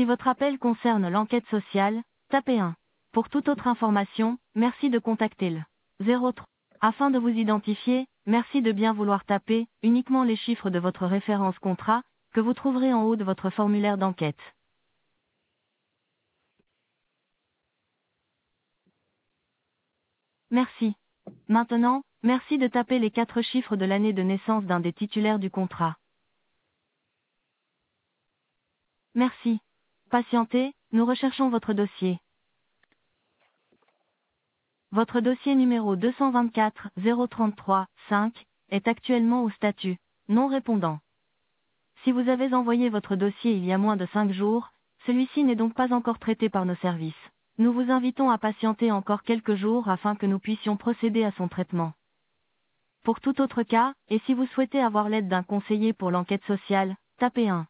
Si votre appel concerne l'enquête sociale, tapez 1. Pour toute autre information, merci de contacter le 03. Afin de vous identifier, merci de bien vouloir taper uniquement les chiffres de votre référence contrat, que vous trouverez en haut de votre formulaire d'enquête. Merci. Maintenant, merci de taper les 4 chiffres de l'année de naissance d'un des titulaires du contrat. Merci. Patientez, nous recherchons votre dossier. Votre dossier numéro 224 033 5 est actuellement au statut non répondant. Si vous avez envoyé votre dossier il y a moins de 5 jours, celui-ci n'est donc pas encore traité par nos services. Nous vous invitons à patienter encore quelques jours afin que nous puissions procéder à son traitement. Pour tout autre cas, et si vous souhaitez avoir l'aide d'un conseiller pour l'enquête sociale, tapez 1.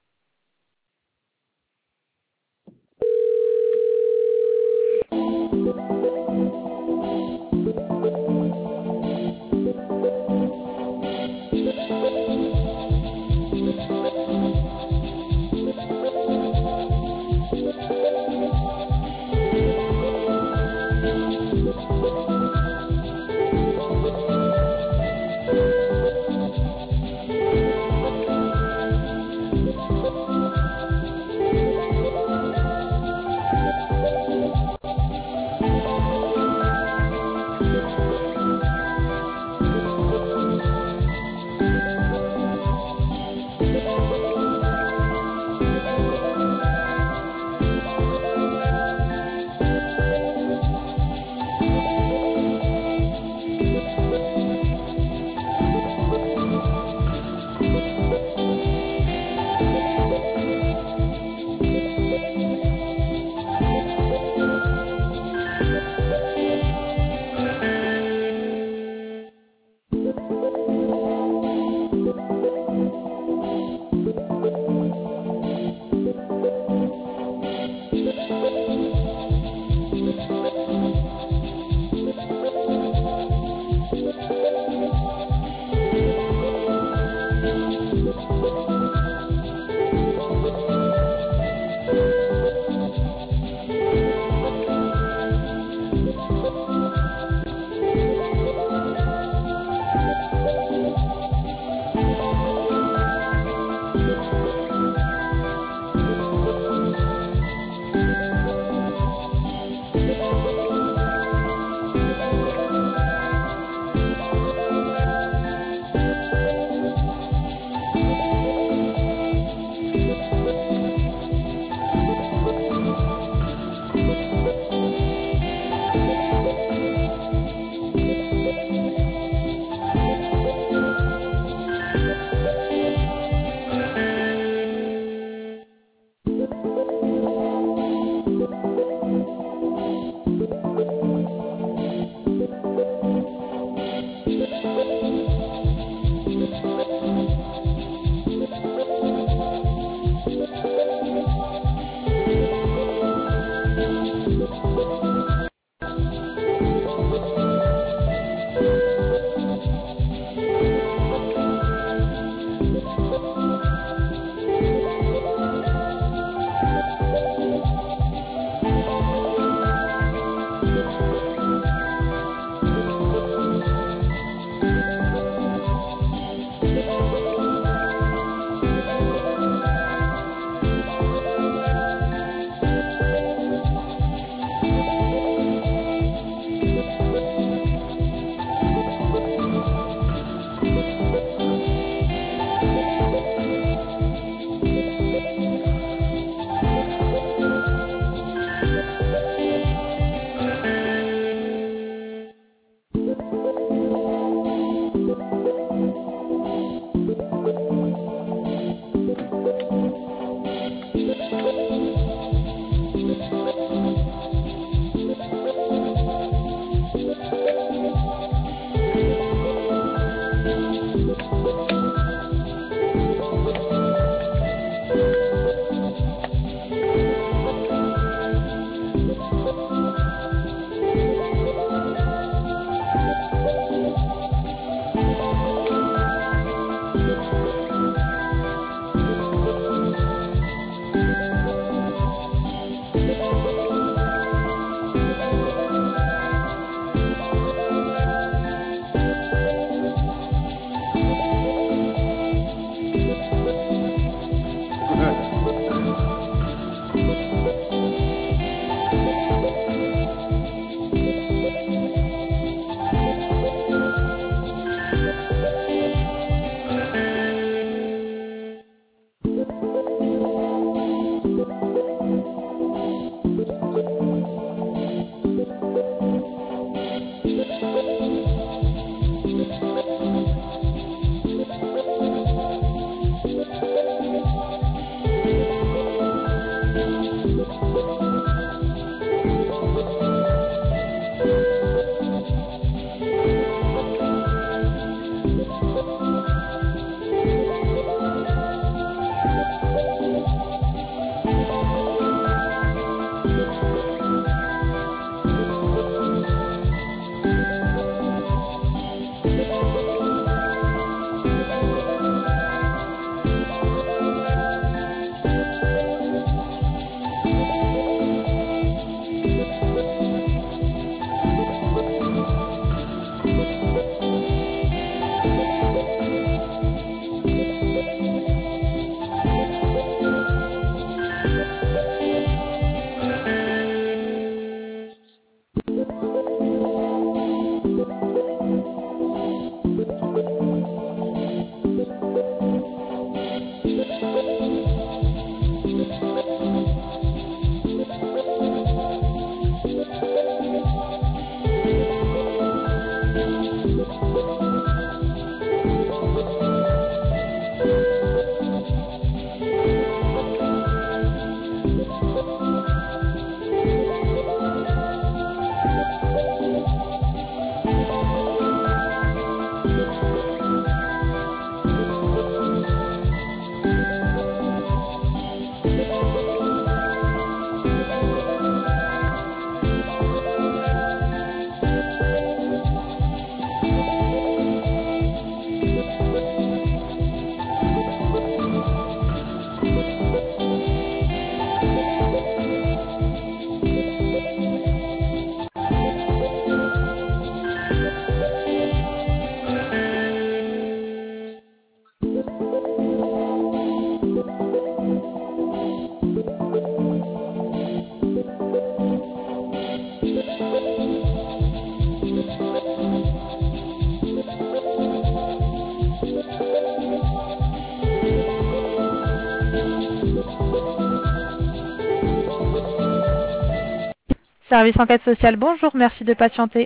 Service enquête sociale, bonjour, merci de patienter.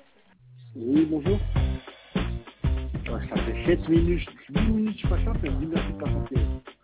Oui, bonjour. Ouais, ça fait 7 minutes, 10 minutes, je patiente, elle me dit merci de patienter.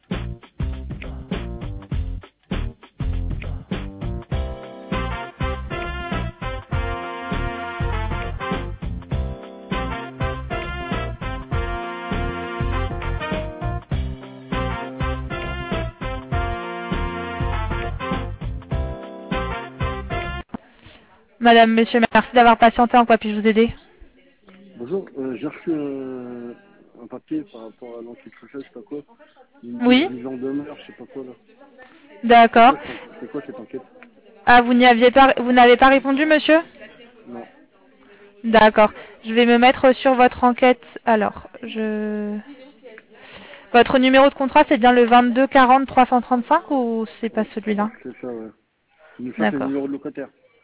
Madame, monsieur, merci d'avoir patienté, en quoi puis-je vous aider? Bonjour, j'ai reçu un papier par rapport à l'enquête sociale, je sais pas quoi. Oui. Une mise en demeure, je sais pas quoi là. D'accord. C'est quoi cette enquête? Ah, vous n'avez pas répondu, monsieur? Non. D'accord. Je vais me mettre sur votre enquête. Alors, votre numéro de contrat, c'est bien le 22 40 335 ou c'est pas celui-là? C'est ça, ouais. Ça, c'est le D'accord. numéro de locataire.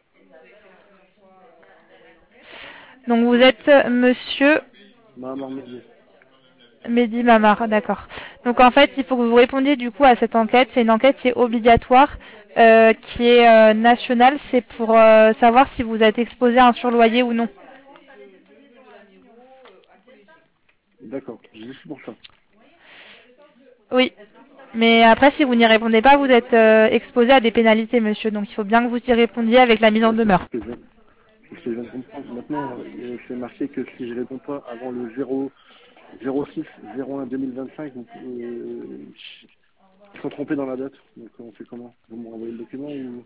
Donc vous êtes monsieur Maman Médier. Mehdi Mamar, d'accord. Donc en fait, il faut que vous répondiez du coup à cette enquête. C'est une enquête qui est obligatoire, qui est nationale. C'est pour savoir si vous êtes exposé à un surloyer ou non. D'accord, je suis pour ça. Oui. Mais après, si vous n'y répondez pas, vous êtes exposé à des pénalités, monsieur. Donc il faut bien que vous y répondiez avec la mise en Ouais, c'est demeure. ce que je viens de comprendre. Maintenant, c'est marqué que si je réponds pas avant le 06-01 2025, ils sont trompés dans la date. Donc on fait comment? Vous me renvoyez le document ou...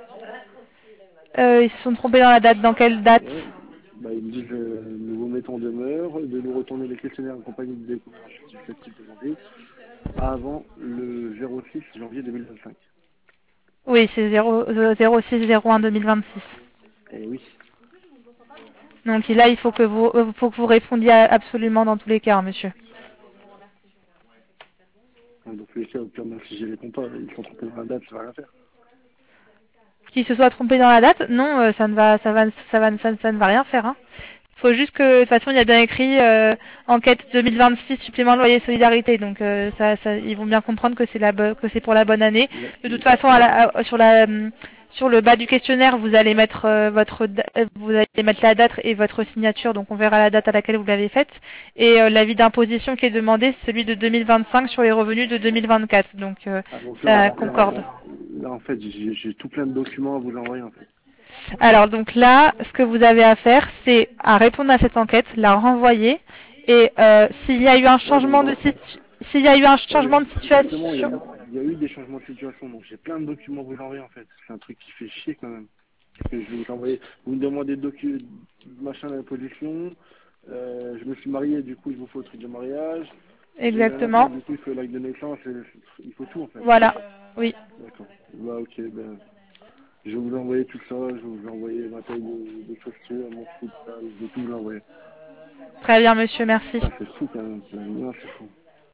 Ils se sont trompés dans la date. Dans quelle date? Ouais. Bah, ils me disent nous vous mettons en demeure de nous retourner les questionnaires en compagnie de découvert justificatif demandé avant le 06 janvier 2025. Oui, c'est 06 01 2026. Eh oui. Donc là, il faut que vous répondiez absolument dans tous les cas, hein, monsieur. Donc les cas, au pire, même si je les réponds pas, ils sont trompés dans la date, ça va rien faire. Qui se soit trompé dans la date, non, ça ne va rien faire. Hein. Il faut juste que, de toute façon, il y a bien écrit enquête 2026 supplément de loyer solidarité. Donc, ils vont bien comprendre que c'est pour la bonne année. De toute façon, Sur le bas du questionnaire, vous allez mettre vous allez mettre la date et votre signature, donc on verra la date à laquelle vous l'avez faite. Et l'avis d'imposition qui est demandé, c'est celui de 2025 sur les revenus de 2024. Donc Donc ça concorde. là, en fait, j'ai tout plein de documents à vous envoyer, en fait. Alors donc là, ce que vous avez à faire, c'est à répondre à cette enquête, la renvoyer, et s'il y a eu un changement de s'il y a eu un changement de Justement, situation. il y a eu des changements de situation, donc j'ai plein de documents à vous envoyer, en fait. C'est un truc qui fait chier, quand même. Parce que je vais vous envoyer, vous me demandez machin d'imposition, je me suis marié, du coup, il vous faut le truc de mariage. J'ai eu un enfant, Exactement. du coup, il faut l'acte de naissance, il faut tout, en fait. Voilà. Oui. D'accord. Bah, ok, ben, je vais vous envoyer tout ça, je vais vous envoyer ma taille de chaussures, mon foot, je vais tout vous envoyer. Très bien, monsieur. Merci. Ça, c'est fou, quand même. Non, c'est fou.